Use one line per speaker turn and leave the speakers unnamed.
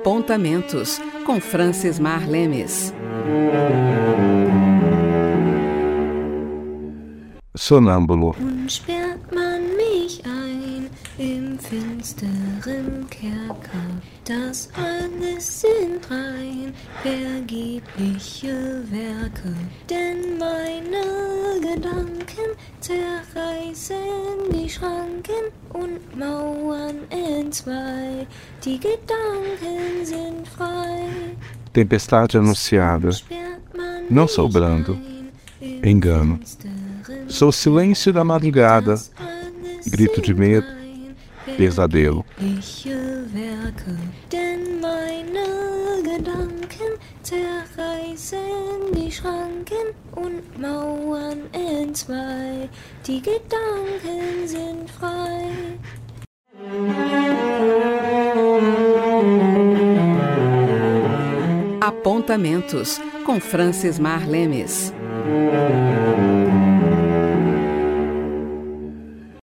Apontamentos, com Francis Mar Lemes.
Sonâmbulo.
Und sperrt man mich ein im finsteren Kerker, das alles sind rein vergebliche Werke, denn meine Gedanken zerreißen die Schranken und Mauern entzwei, die Gedanken sind frei.
Tempestade anunciada. Não sou brando. Engano. Sou silêncio da madrugada. Grito de medo. Pesadelo.
Denn meine Gedanken zerreißen die Schranken und Mauern entzwei. Die Gedanken sind frei.
Apontamentos, com Francis Mar Lemes.